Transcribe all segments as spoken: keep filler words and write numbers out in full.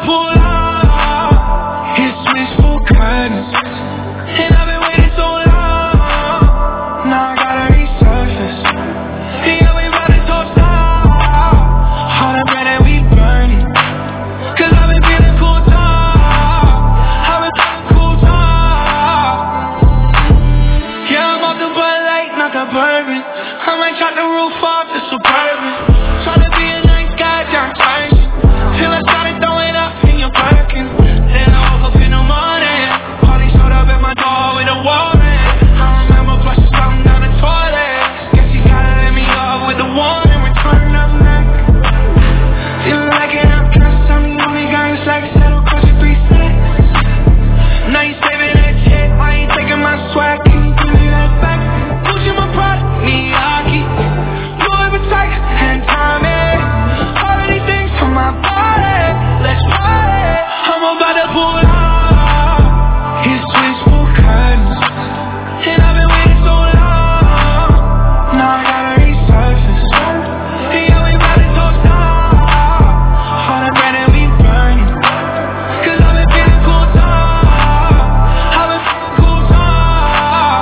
pull up. It's wishful kindness, and I've been waiting so long. Now I gotta resurface. Yeah, we about to top star. All the bread that we burning, cause I've been feeling cool talk. I've been feeling cool talk. Yeah, I'm off the Bud Light, not the bourbon. I might chop the roof off the Suburban. Tryna be a nice guy, John Tyson, till I started throwing up in your Birkin. Then I woke up in the morning, Paulie showed up at my door with a warrant. I remember flushing something down the toilet. Guess you gotta let me off with the warning. Return up neck, feeling like an outcast. I'm the only guy who's like settle cause you three six. Now you saving that shit, why you taking my swag? Can you give me that back? Gucci my product, Miyagi, Louis Vuitton and Tommy. All of these things for my body, let's party. I'm about to pull up. It's wishful kindness, and I've been waiting so long. Now I gotta resurface. Yeah, we about to top star. All the bread that we burning, cause I've been feeling cool talk. I've been feeling cool talk.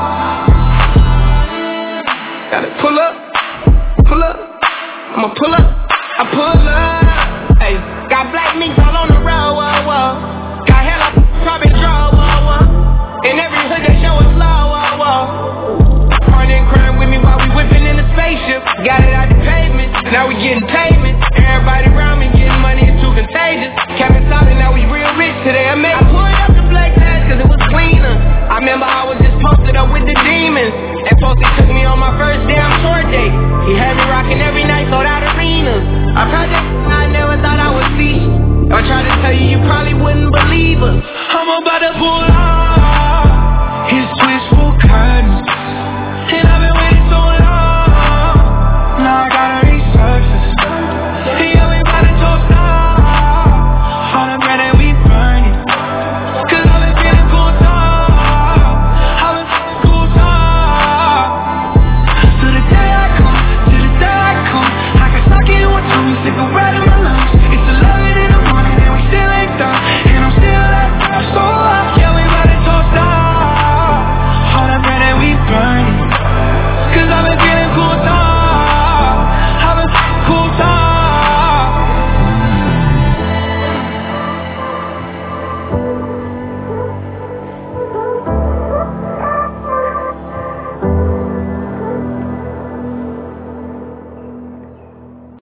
Gotta pull up, pull up, I'ma pull up, I pull up. Hey, got black niggas all on the road, whoa, whoa. Got hella private draw, whoa, whoa. In every hood they show us love, whoa, whoa. Partner and crime with me while we whipping in the spaceship. Got it out the pavement, now we getting payment. Everybody around me getting money, it's too contagious. Kevin Solid, now we real rich today, I made I pulled up the black glass cause it was cleaner. I remember I was just posted up with the demons, and Posty took me on my first damn tour date. He had me rocking every night, sold out arenas. I tried to, I never thought I would see. If I tried to tell you, you probably wouldn't believe us. I'm about to pull out.